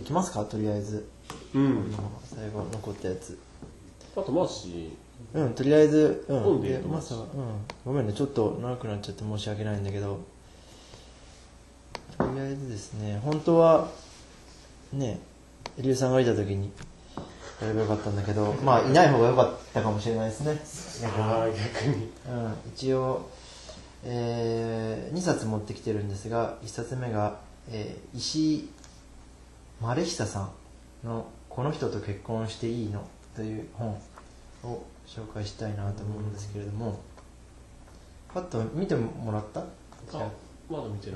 いきますか、とりあえず。最後残ったやつ。 あとマーシとりあえず、 本で言うとまさごめんね、ちょっと長くなっちゃって申し訳ないんだけど、とりあえずですね、本当はね、エリュウさんがいた時にやればよかったんだけど、まあいない方が良かったかもしれないですね。 逆に。 一応、2冊持ってきてるんですが、1冊目が、石井マレヒサさんの「この人と結婚していいの?」という本を紹介したいなと思うんですけれども、パッと見てもらった？ まだ見てない。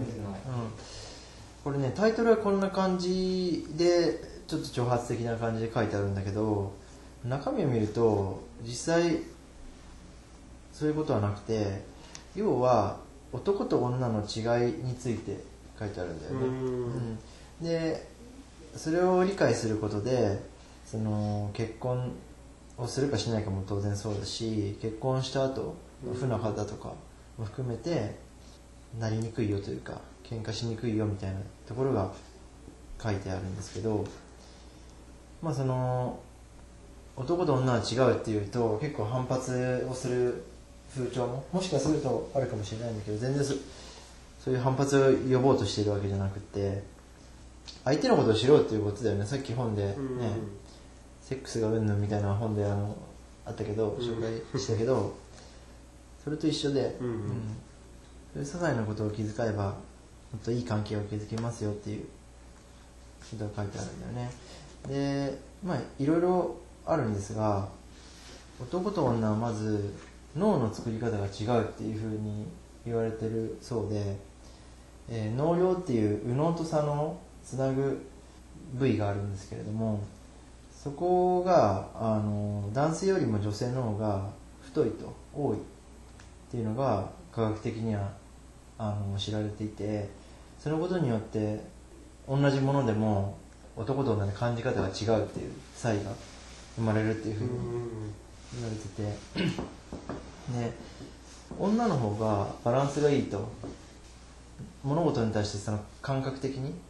これね、タイトルはこんな感じでちょっと挑発的な感じで書いてあるんだけど、中身を見ると実際そういうことはなくて、要は男と女の違いについて書いてあるんだよね。でそれを理解することで、その結婚をするかしないかも当然そうだし、結婚した後不仲だとかも含めてなりにくいよというか、喧嘩しにくいよみたいなところが書いてあるんですけど、まあその男と女は違うっていうと結構反発をする風潮ももしかするとあるかもしれないんだけど、全然そういう反発を呼ぼうとしているわけじゃなくて、相手のことを知ろうっていうことだよね。さっき本でね、セックスがうんぬんみたいな本であったけど、紹介したけど、それと一緒で、そういう些細なことを気遣えばもっといい関係を築きますよっていうことが書いてあるんだよね。でまあいろいろあるんですが、男と女はまず脳の作り方が違うっていうふうに言われてるそうで、脳梁っていう右脳と左脳をつなぐ部位があるんですけれども、そこが男性よりも女性の方が太いと多いっていうのが科学的には知られていて、そのことによって同じものでも男と女で感じ方が違うっていう差異が生まれるっていうふうに言われてて、で女の方がバランスがいいと、物事に対してその感覚的に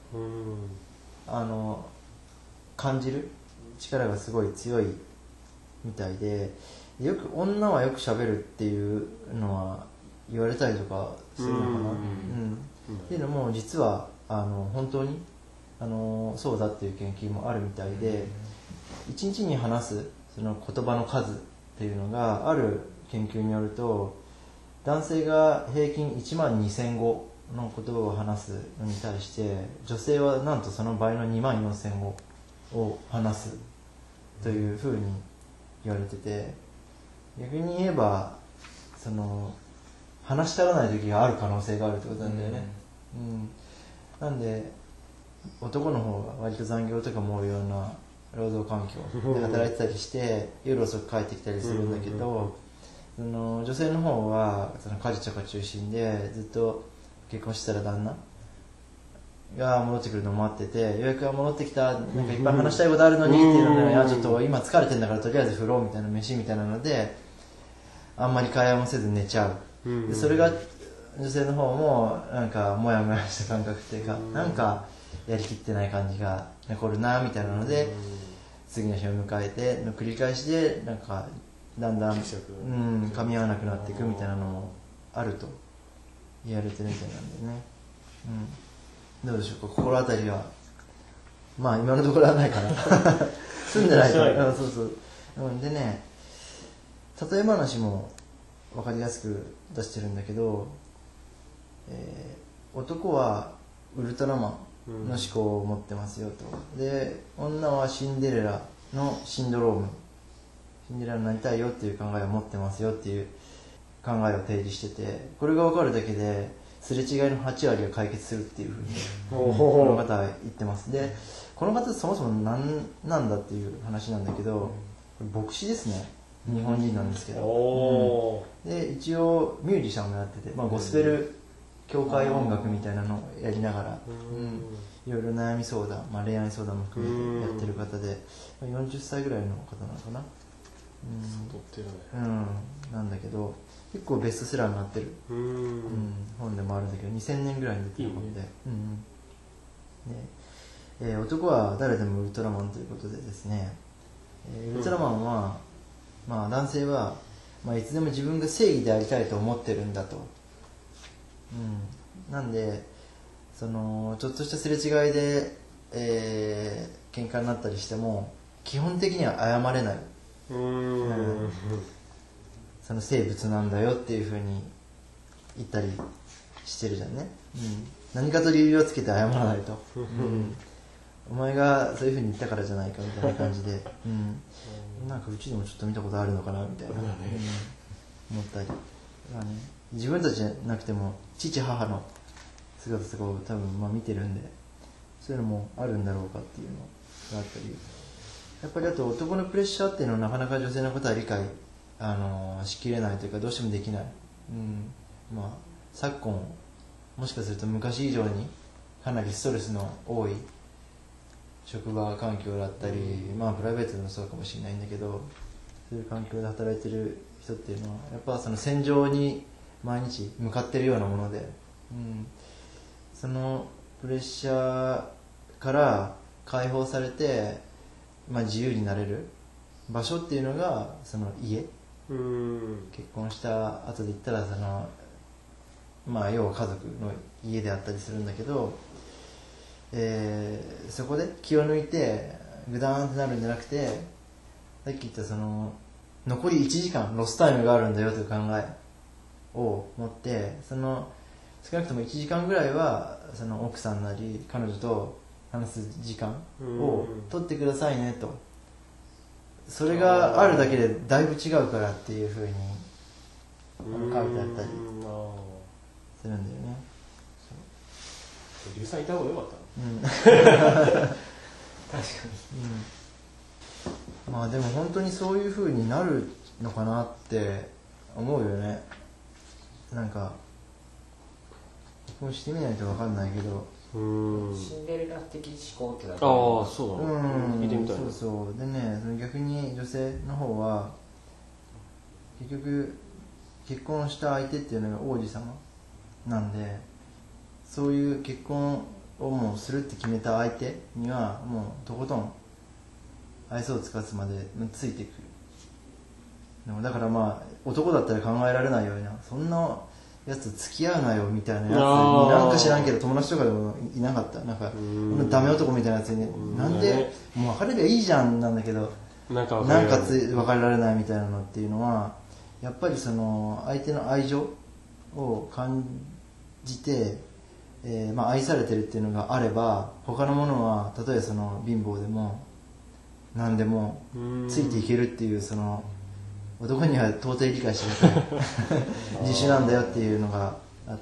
感じる力がすごい強いみたいで、女はよく喋るっていうのは言われたりとかするのかな、っていうのも実は本当にそうだっていう研究もあるみたいで、一日に話すその言葉の数っていうのがある研究によると、男性が平均1万2000語の言葉を話すのに対して女性はなんとその倍の2万4000語を話すというふうに言われてて、逆に言えばその話し足らない時がある可能性があるってことなんだよね。なんで男の方が割と残業とかも多いような労働環境で働いてたりして夜遅く帰ってきたりするんだけど、その女性の方はその家事とか中心でずっと結婚してたら旦那が戻ってくるのを待ってて、ようやく戻ってきた、なんかいっぱい話したいことあるのにっていうので、いやちょっと今疲れてんだからとりあえず風呂みたいな飯みたいなのであんまり会話もせず寝ちゃう。でそれが女性の方もなんかモヤモヤした感覚っていうか、なんかやりきってない感じが残るなみたいなので、次の日を迎えての繰り返しでなんかだんだん噛み合わなくなっていくみたいなのもあると言われてるみたいなんだよね。どうでしょうか、心当たりは。まあ今のところはないかな住んでないから。でね、例え話も分かりやすく出してるんだけど、男はウルトラマンの思考を持ってますよと、で女はシンデレラのシンドローム、シンデレラになりたいよっていう考えを持ってますよっていう考えを提示してて、これが分かるだけですれ違いの8割が解決するっていうふうにこの方は言ってます。でこの方そもそも何なんだっていう話なんだけど、牧師ですね。日本人なんですけど、で一応ミュージシャンもやってて、ゴスペル教会音楽みたいなのをやりながら、いろいろ悩み相談、恋愛相談も含めてやってる方で、40歳ぐらいの方なのかな。なんだけど結構ベストセラーになってる本でもあるんだけど、2000年ぐらいに出てる本で、 男は誰でもウルトラマンということでですね、ウルトラマンは、まあ、男性は、まあ、いつでも自分が正義でありたいと思ってるんだと、なんでそのちょっとしたすれ違いで、喧嘩になったりしても基本的には謝れない、その生物なんだよっていうふうに言ったりしてるじゃんね、何かと理由をつけて謝らないと、お前がそういうふうに言ったからじゃないかみたいな感じで、なんかうちでもちょっと見たことあるのかなみたいな、思ったり、自分たちじゃなくても父母の姿とかを多分まあ見てるんで、そういうのもあるんだろうかっていうのがあったり、やっぱりあと男のプレッシャーっていうのはなかなか女性のことは理解しきれないというかどうしてもできない、まあ昨今もしかすると昔以上にかなりストレスの多い職場環境だったり、まあプライベートでもそうかもしれないんだけど、そういう環境で働いてる人っていうのはやっぱその戦場に毎日向かってるようなもので、そのプレッシャーから解放されて、まあ、自由になれる場所っていうのがその家、結婚した後で言ったらその、まあ、要は家族の家であったりするんだけど、そこで気を抜いてグダーンってなるんじゃなくて、さっき言ったその残り1時間ロスタイムがあるんだよという考えを持って、その少なくとも1時間ぐらいはその奥さんなり彼女と話す時間を取ってくださいねと、それがあるだけでだいぶ違うからっていうふうに書いてあったりするんだよね。 リュウさんいた方がよかった確かに、まあでも本当にそういうふうになるのかなって思うよね。なんかこうしてみないと分かんないけど、 シンデレラ的思考ってだけ、 そうだね、聞いてみたいな。 そうそうでね、その逆に女性の方は結局結婚した相手っていうのが王子様なんで、そういう結婚をもうするって決めた相手にはもうとことん愛想を尽かすまでついていく。だからまあ男だったら考えられないような、そんなやつ付き合うなよみたいなやつになんか知らんけど友達とかでもいなかった。なんかダメ男みたいなやつに、なんでもう別れりゃいいじゃんなんだけど、なんか別れられないみたいなのっていうのはやっぱりその相手の愛情を感じて、まあ、愛されてるっていうのがあれば他のものはたとえその貧乏でも何でもついていけるっていう、その男には到底理解しなさい自主なんだよっていうのがあって、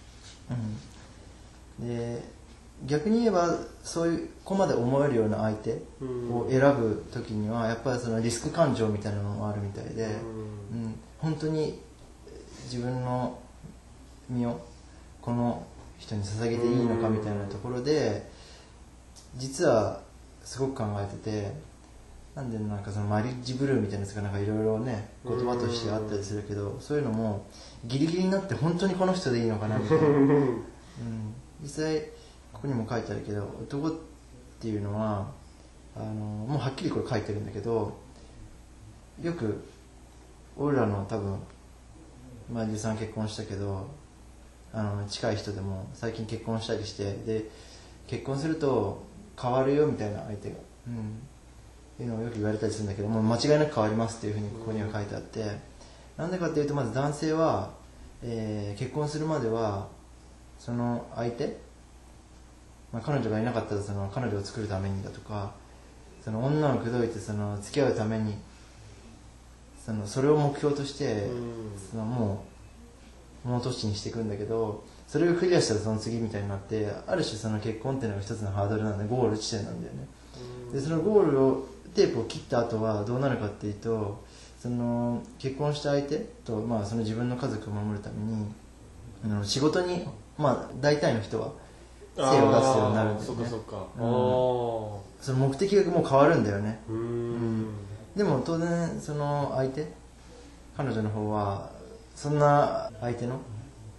で逆に言えばそういうここまで思えるような相手を選ぶときにはやっぱりそのリスク感情みたいなのもあるみたいで、本当に自分の身をこの人に捧げていいのかみたいなところで実はすごく考えてて、なんでなんかそのマリッジブルーみたいなやつがなんかいろいろね言葉としてあったりするけど、そういうのもギリギリになって本当にこの人でいいのかなみたいな、実際ここにも書いてあるけど男っていうのはもうはっきりこれ書いてるんだけど、よく俺らの多分まあ13結婚したけど近い人でも最近結婚したりして、で結婚すると変わるよみたいな相手が、っていうのをよく言われたりするんだけども、間違いなく変わりますっていうふうにここには書いてあって、なんでかっていうとまず男性は、結婚するまではその相手、まあ、彼女がいなかったらその彼女を作るためにだとか、その女を口説いてその付き合うためにそれを目標としてそのもう物年にしていくんだけど、それをクリアしたらその次みたいになって、ある種その結婚っていうのが一つのハードルなんでゴール地点なんだよね。でそのゴールをテープを切った後はどうなるかっていうと、その結婚した相手と、まあ、その自分の家族を守るために仕事に、まあ、大体の人は精を出すようになるんだよね。その目的がもう変わるんだよね。でも当然その相手、彼女の方はそんな相手の考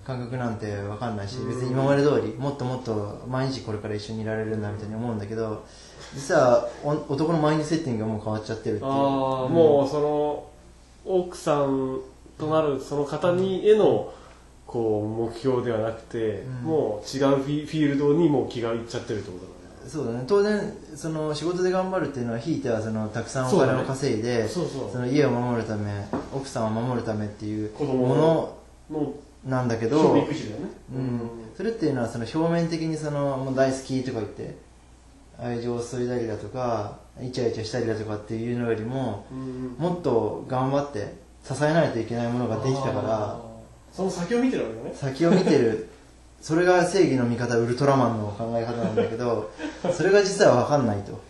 感覚なんて分かんないし、別に今まで通りもっともっと毎日これから一緒にいられるんだみたいに思うんだけど、実は男のマインドセッティングがもう変わっちゃってるっていう。 もうその奥さんとなるその方にへのこう目標ではなくて、もう違うフィールドにもう気がいっちゃってるってことだね。 そうだね。当然その仕事で頑張るっていうのはひいてはそのたくさんお金を稼いで、その家を守るため、奥さんを守るためっていうものなんだけど、それっていうのはその表面的にそのもう大好きとか言って愛情を注いだりだとかイチャイチャしたりだとかっていうのよりも、もっと頑張って支えないといけないものができたから、 その先を見てるわけだね。 先を見てる。それが正義の味方ウルトラマンの考え方なんだけど、それが実は分かんないと。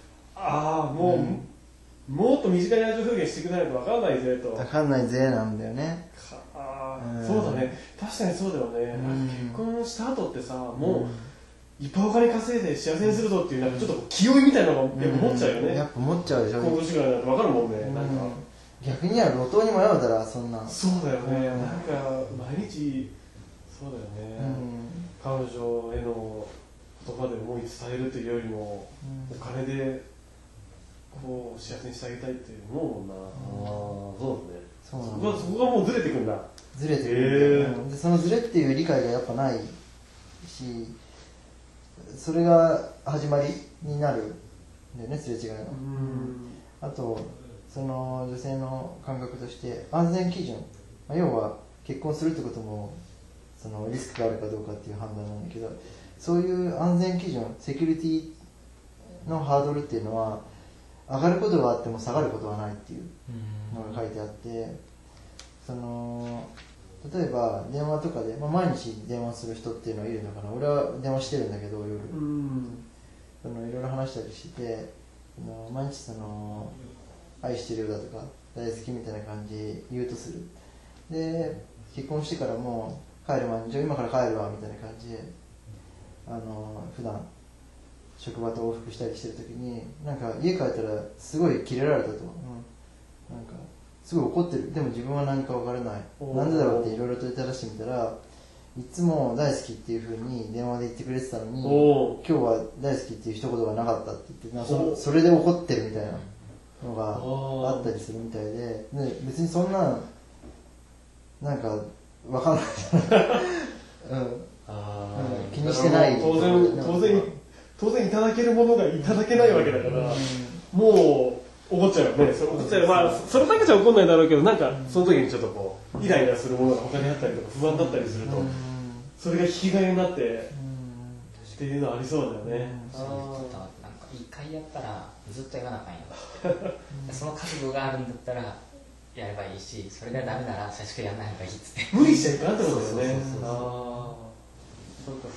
もっと身近に愛情表現してくれないと分かんないぜと。 分かんないぜなんだよね。 そうだね。確かにそうだよね。結婚した後ってさ、もういっぱいお金稼いで幸せにするぞっていうなんかちょっと気負いみたいなのがやっぱ持っちゃうよね。 やっぱ持っちゃうでしょ。 この年ぐらいになって分かるもんね。なんか逆には路頭に迷うたらそんな。 そうだよね。なんか毎日そうだよね。彼女への言葉で思い伝えるというよりも、お金でこう幸せにしてあげたいって思うもんな。そうだね。そこがもうずれてくんだ。 ずれてくる。でそのずれっていう理解がやっぱないし、それが始まりになるんだよね、すれ違いが。あとその女性の感覚として安全基準、要は結婚するってこともそのリスクがあるかどうかっていう判断なんだけど、そういう安全基準、セキュリティのハードルっていうのは上がることがあっても下がることはないっていうのが書いてあって、その例えば電話とかで、毎日電話する人っていうのはいるのかな。俺は電話してるんだけど夜、そのいろいろ話したりしてて、毎日その愛してるよだとか大好きみたいな感じ言うとする。で結婚してからも帰る前にじゃあ今から帰るわみたいな感じで普段職場と往復したりしてる時になんか家帰ったらすごいキレられたと、なんかすごい怒ってる。でも自分は何か分からない、なんでだろうっていろいろと照らしてみたら、いつも大好きっていう風に電話で言ってくれてたのに、今日は大好きっていう一言がなかったって言って、なんかそれで怒ってるみたいなのがあったりするみたいで、別にそんななんか分かんないじゃない気にしてない。 当然いただけるものがいただけないわけだから、もう怒っちゃうよね。それだけじゃ怒んないだろうけど、なんかその時にちょっとこうイライラするものが他にあったりとか不安だったりすると、それが引き金になってっていうのはありそうだよね。 なんか一回やったらずっとやらなあかんよその覚悟があるんだったらやればいいし、それがダメなら最初からやらない方がいいっつって無理しちゃいかんってことだよね。そうか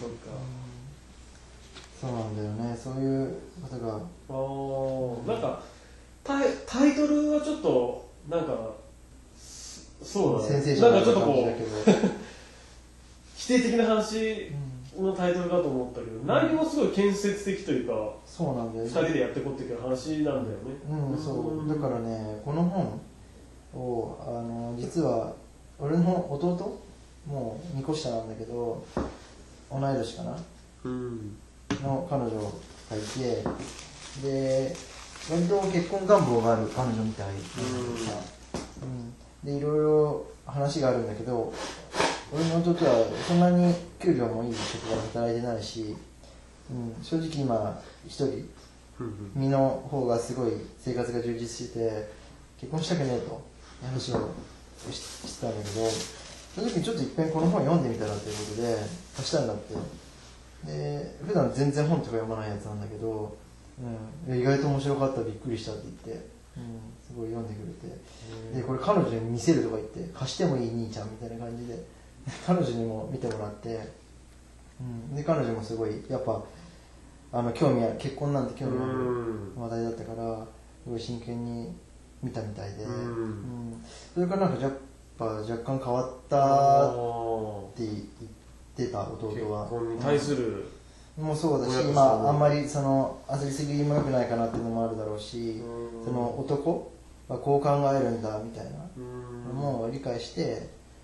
そうなんだよね。そういうことがなんかタイトルはちょっとなんかそうだね、 先生じゃないなんかちょっとこう否定的な話のタイトルかと思ったけど、内容もすごい建設的というか、 そうなんだよね。 2人でやっていこうっていう話なんだよね。 そうだからね、この本を実は俺の弟もう2個下なんだけど、同い年かな、の彼女がいて、で割と結婚願望がある彼女みたいなんだけどさ、でいろいろ話があるんだけど、俺の弟はそんなに給料もいい職場で働いてないし、正直今一人身の方がすごい生活が充実してて結婚したくねえと話をしてたんだけど、その時にちょっといっぺんこの本読んでみたらということで貸したんだって。で普段全然本とか読まないやつなんだけど、意外と面白かった、びっくりしたって言って、すごい読んでくれて、でこれ彼女に見せるとか言って貸してもいい兄ちゃんみたいな感じで彼女にも見てもらって、で彼女もすごいやっぱ興味ある、結婚なんて興味ある話題だったからすごい真剣に見たみたいで、それからなんかやっぱ若干変わったって言ってた弟は。 結婚に対するもそうだし、あんまりその焦りすぎも良くないかなっていうのもあるだろうし、その男はこう考えるんだみたいなのも理解して、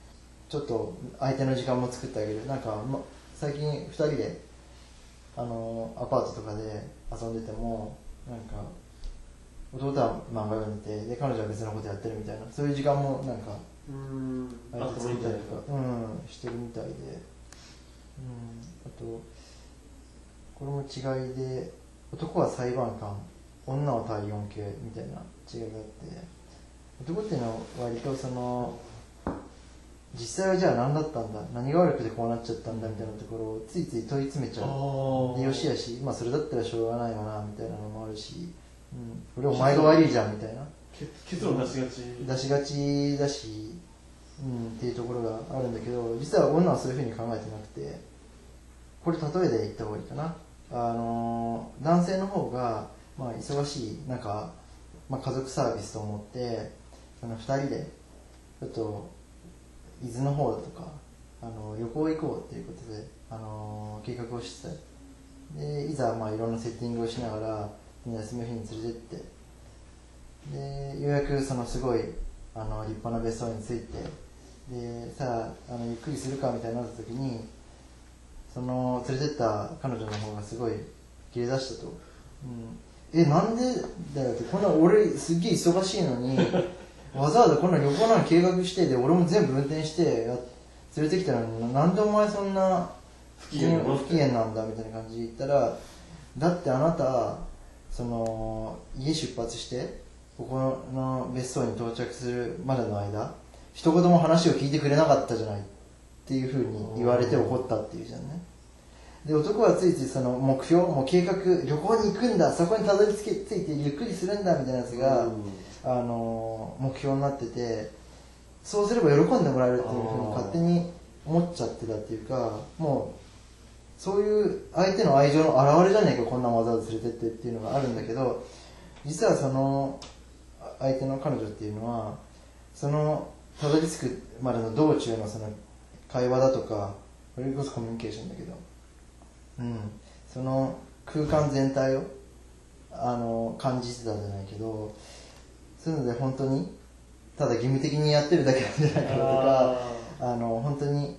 ちょっと相手の時間も作ってあげる。なんか、最近2人でアパートとかで遊んでても、なんか弟は漫画読んでて、で彼女は別のことやってるみたいな、そういう時間もなんか相手作ったりとか、してるみたいで、あとこれも違いで、男は裁判官、女は体温計みたいな違いがあって、男っていうのは割とその実際はじゃあ何だったんだ、何が悪くてこうなっちゃったんだみたいなところをついつい問い詰めちゃう。でよしやし、それだったらしょうがないよなみたいなのもあるし、これお前が悪いじゃんみたいな結論出しがちだし、っていうところがあるんだけど、実は女はそういうふうに考えてなくて、これ例えで言った方がいいかな。男性の方が、忙しい中、家族サービスと思ってその2人でちょっと伊豆の方だとか旅行行こうっていうことで、計画をしてた。でいざいろんなセッティングをしながら休みの日に連れてって、でようやくそのすごい立派な別荘に着いて、でさあゆっくりするかみたいになった時に、その連れてった彼女の方がすごい切れ出したと。なんでだよって、こんな俺すっげえ忙しいのにわざわざこんな旅行なんか計画して、で俺も全部運転して連れてきたのに、なんでお前そんな不機嫌なんだみたいな感じで言ったら、だってあなたその家出発してここの別荘に到着するまでの間一言も話を聞いてくれなかったじゃないっていうふうに言われて怒ったっていうじゃんね。で男はついついその目標、もう計画、旅行に行くんだ、そこにたどり着いてゆっくりするんだみたいなやつが、目標になってて、そうすれば喜んでもらえるっていうふうに勝手に思っちゃってたっていうか、もうそういう相手の愛情の表れじゃねえか、こんなわざわざ連れてってっていうのがあるんだけど、実はその相手の彼女っていうのは、そのたどり着くまでの道中のその会話だとか、それこそコミュニケーションだけど、その空間全体を感じてたんじゃないけど、そういうので本当にただ義務的にやってるだけなんじゃないかとか、本当に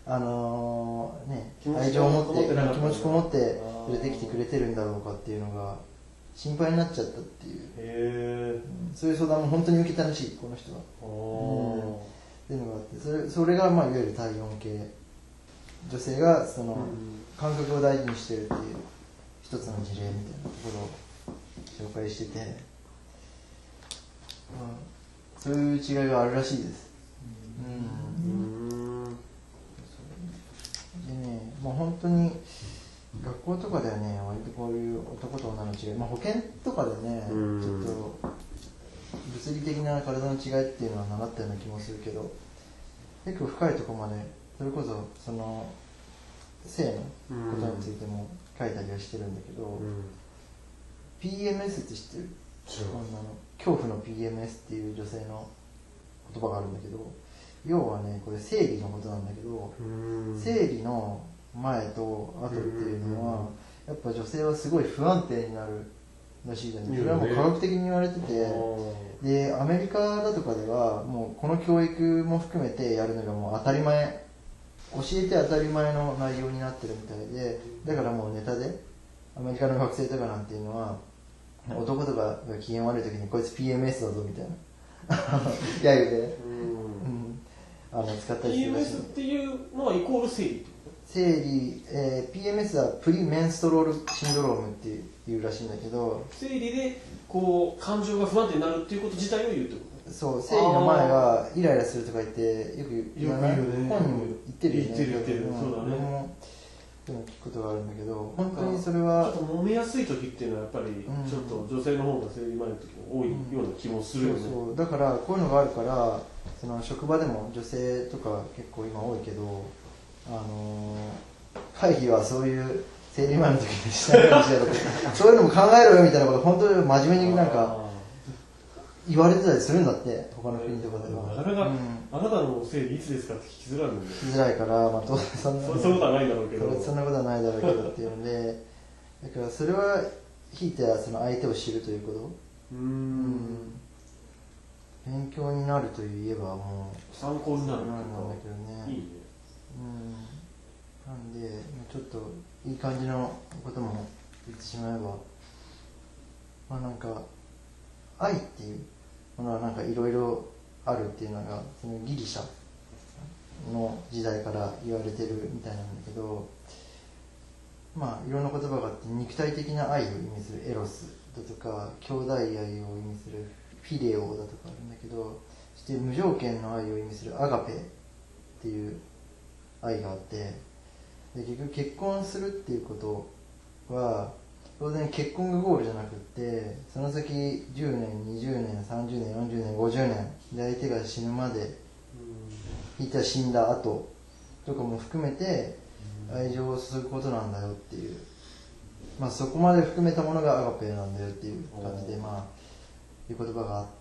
愛情を持って気持ちこもって連れてきてくれてるんだろうかっていうのが心配になっちゃったっていう、そういう相談も本当に受けたらしい、この人は。っていうのがあって、それがいわゆる体温計、女性がその感覚を大事にしてるっていう一つの事例みたいなところを紹介してて、そういう違いがあるらしいです。でね、本当に学校とかではね、割とこういう男と女の違い、保険とかでね、ちょっと物理的な体の違いっていうのは習ったような気もするけど、結構深いところまで、それこそその性のことについても書いたりはしてるんだけど、PMS って知ってる？恐怖の PMS っていう女性の言葉があるんだけど、要はね、これ生理のことなんだけど、生理の前と後っていうのはやっぱ女性はすごい不安定になるらしいじゃない。それはもう科学的に言われてて、でアメリカだとかではもうこの教育も含めてやるのがもう当たり前、教えて当たり前の内容になってるみたいで、だからもうネタでアメリカの学生とかなんていうのは、男とかが機嫌悪い時にこいつ PMS だぞみたいな揶揄で使ったりするらしい。 PMS っていうのはイコール生理ってこと？ 生理、PMS はプリメンストロールシンドロームっていうらしいんだけど、 生理でこう感情が不安定になるっていうこと自体を言うってこと？ そう、生理の前はイライラするとか言ってよく言わない？本人も言ってるよね。 言ってる、そうだね。 でも聞くことがあるんだけど、本当にそれはちょっと揉めやすい時っていうのはやっぱりちょっと女性の方が生理前の時も多いような気もするよね。 そうだからこういうのがあるから、その職場でも女性とか結構今多いけど、会議はそういう生理前の時にしないようにしようとかそういうのも考えろよみたいなこと本当に真面目になんか言われてたりするんだって、他の国とかでは。 なかなか、あなたの生理いつですかって聞きづらいもんね。 聞きづらいから、当然そんなことはないだろうけど、 そんなことはないだろうけどっていうので、だからそれはひいてはその相手を知るということ。 勉強になるといえばもう参考になるなんだけどね。 いいね。 なんでちょっといい感じのことも言ってしまえば、まあなんか愛っていうものはなんかいろいろあるっていうのがそのギリシャの時代から言われてるみたいなんだけど、まあいろんな言葉があって、肉体的な愛を意味するエロスだとか、兄弟愛を意味するフィレオだとかあるんだけど、そして無条件の愛を意味するアガペっていう愛があって、で結局結婚するっていうことは当然結婚がゴールじゃなくって、その先10年20年30年40年50年で相手が死ぬまで、ひいては死んだ後とかも含めて愛情を注ぐことなんだよっていう、まあそこまで含めたものがアガペなんだよっていう感じで、まあいう言葉があって、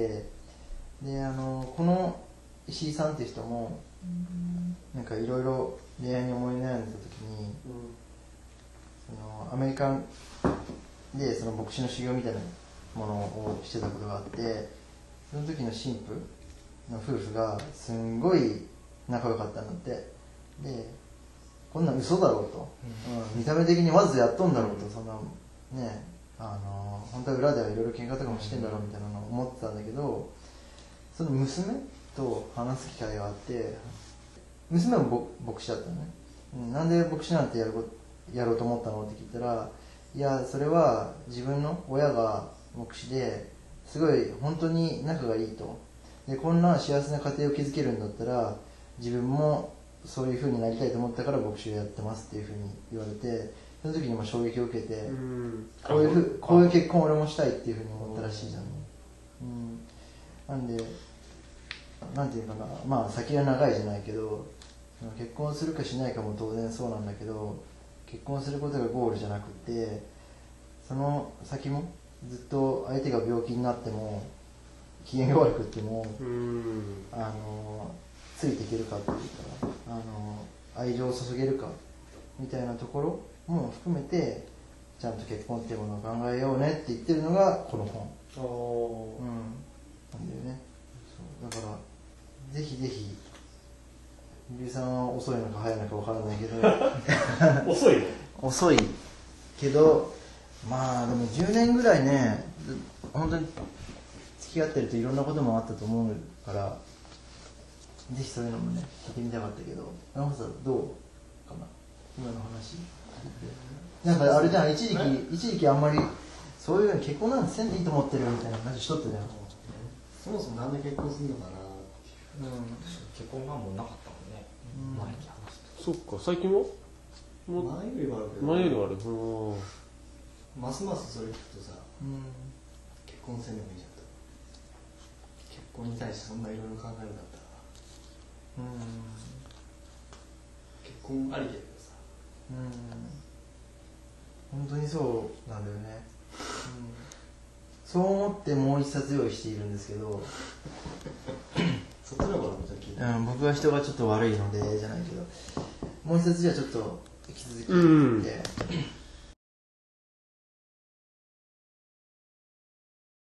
でこの石井さんっていう人もなんかいろいろ恋愛に思い悩んでた時に、そのアメリカでその牧師の修行みたいなものをしてたことがあって、その時の神父の夫婦がすんごい仲良かったんだって。でこんなん嘘だろうと、見た目的にわざとやっとんだろうと、そんなね本当は裏ではいろいろ喧嘩とかもしてんだろうみたいなのを思ってたんだけど、その娘と話す機会があって、娘も牧師だったのね。なんで牧師なんてやろうと思ったのって聞いたら、いやそれは自分の親が牧師ですごい本当に仲がいいと、でこんな幸せな家庭を築けるんだったら自分もそういう風になりたいと思ったから牧師をやってますっていう風に言われて、その時にも衝撃を受けて、こういう結婚を俺もしたいっていう風に思ったらしいじゃん。なんでなんていうかな、まあ先が長いじゃないけど、結婚するかしないかも当然そうなんだけど、結婚することがゴールじゃなくて、その先もずっと相手が病気になっても機嫌が悪くってもついていけるかっていうか、愛情を注げるかみたいなところも含めてちゃんと結婚っていうものを考えようねって言ってるのがこの本。なんだよね。そうだからぜひぜひ、リュウさんは遅いのか早いのか分からないけど遅いね。 遅いけど、まあでも10年ぐらいね本当に付き合ってるといろんなこともあったと思うから、ぜひそういうのもね聞いてみたかったけど、山本さんどうかな今の話。なんかあれじゃん、一時期あんまりそういうのに結婚なんてせんでいいと思ってるみたいな話しとったじゃん。 そもそもなんで結婚するのかな。 結婚願望なかったもんね、前に話した。 そっか、最近は前よりはあるけど、 前よりはある。 ますますそれ聞くとさ、結婚せんでもいいじゃんと。結婚に対してそんないろいろ考えるんだったら、結婚ありだけどさ、 本当にそうなんだよね。そう思ってもう一冊用意しているんですけどそっちの方がじゃあ聞いて、 僕は人がちょっと悪いのでじゃないけど、もう一冊じゃあちょっと引き続き言って、